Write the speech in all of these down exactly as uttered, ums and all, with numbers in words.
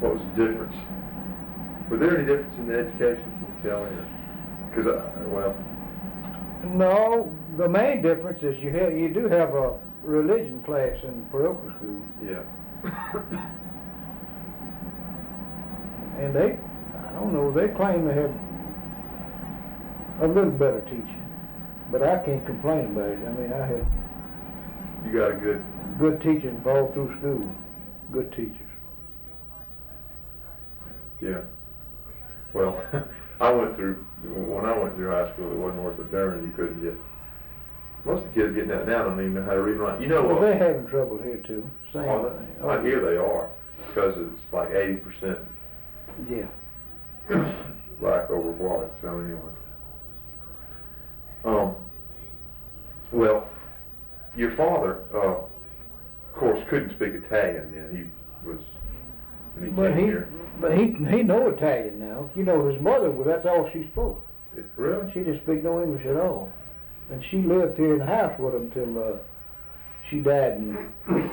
What was the difference? Was there any difference in the education, can you tell me? Because, uh, well... No, the main difference is you have, you do have a religion class in parochial school. Yeah. And they, I don't know, they claim they have a little better teaching. But I can't complain about it. I mean, I had... You got a good... Good teaching all through school. Good teachers. Yeah. Well, I went through, when I went through high school, it wasn't worth a darn. You couldn't get, most of the kids getting out now don't even know how to read and write. You know well, what? they're having trouble here too. Same oh, thing. Oh, I hear they are, because it's like eighty percent Yeah. black over white, so anyway. Um, well, your father, uh, of course, couldn't speak Italian then. He was, when he But came he, here. but he, he know Italian now. You know, his mother, well, that's all she spoke. It, really? She didn't speak no English at all. And she lived here in the house with him till uh, she died in,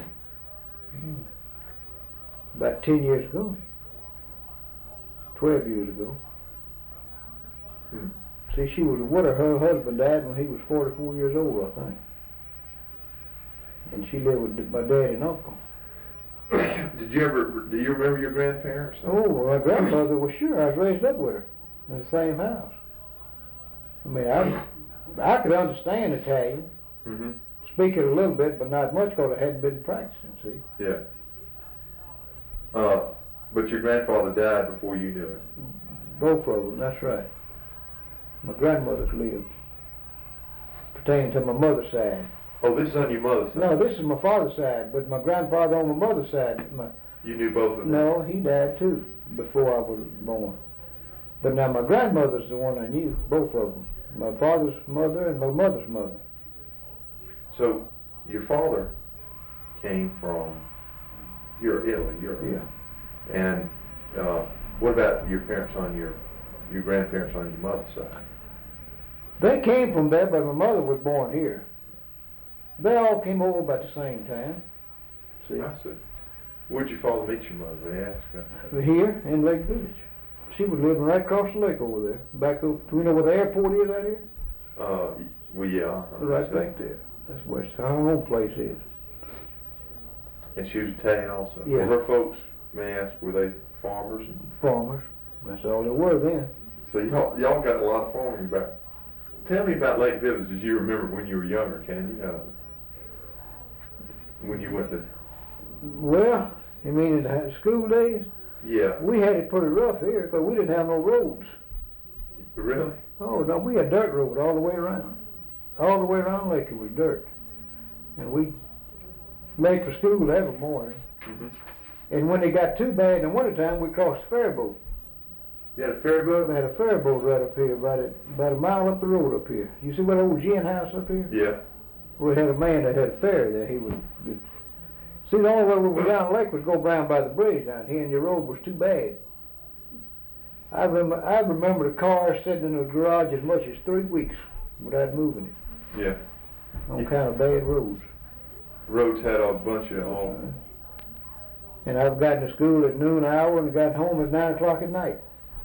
about ten years ago. Twelve years ago. Hmm. See, she was with her. Her husband died when he was forty-four years old, I think. And she lived with my dad and uncle. Did you ever, do you remember your grandparents? Oh, well, my grandmother was sure. I was raised up with her in the same house. I mean, I, I could understand Italian, Mm-hmm. speak it a little bit, but not much because I hadn't been practicing, see. Yeah. Uh, but your grandfather died before you knew him. Both of them, that's right. My grandmother's lived, pertaining to my mother's side. Oh, this is on your mother's side? No, this is my father's side, but my grandfather on my mother's side. My, you knew both of them? No, he died too, before I was born. But now my grandmother's the one I knew, both of them. My father's mother and my mother's mother. So, your father came from, you're Italy, Europe. Yeah. And uh, what about your parents on your, your grandparents on your mother's side? They came from there, but my mother was born here. They all came over about the same time. See? I see. Where'd your father meet your mother, may I ask? Uh, Here in Lake Village. She was living right across the lake over there. Back up, do you know where the airport is out here? Uh, well, yeah. Right back there. That's where her home place is. And she was Italian also? Yeah. Were her folks, may I ask, were they farmers? And Farmers. That's all they were then. so y'all, y'all got a lot of farming back. Tell me about Lake Village. Did you remember when you were younger, can you? Uh, when you went to... Well, you mean in the school days? Yeah. We had it pretty rough here because we didn't have no roads. Really? Oh, no, we had dirt road all the way around. All the way around the lake it was dirt. And we late for school every morning. Mm-hmm. And when it got too bad in the wintertime, we crossed the ferry boat. You had a ferry boat? We had a ferry boat right up here, about a, about a mile up the road up here. You see that old gin house up here? Yeah. We had a man that had a ferry there. He would, would see, the only way we were down the lake was go down by the bridge down here, and your road was too bad. I remember, I remember the car sitting in the garage as much as three weeks without moving it. Yeah. On Yeah. kind of bad roads. Roads had a bunch of all. And I've gotten to school at noon hour and got home at nine o'clock at night.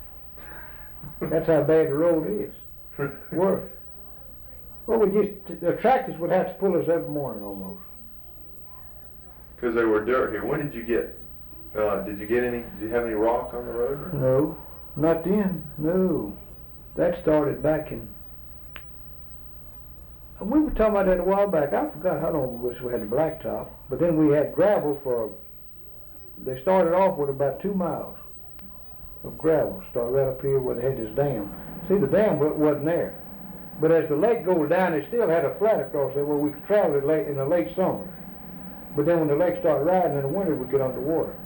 That's how bad the road is. Worse. Well, we just, the tractors would have to pull us every morning almost. Because they were dirt here. When did you get, uh, did you get any, did you have any rock on the road? Or? No, not then, no. That started back in, we were talking about that a while back. I forgot how long we had the blacktop, but then we had gravel for, they started off with about two miles of gravel, started right up here where they had this dam. See, the dam wasn't there. But as the lake goes down, they still had a flat across there where we could travel it late in the late summer. But then when the lake started rising in the winter, we'd get underwater.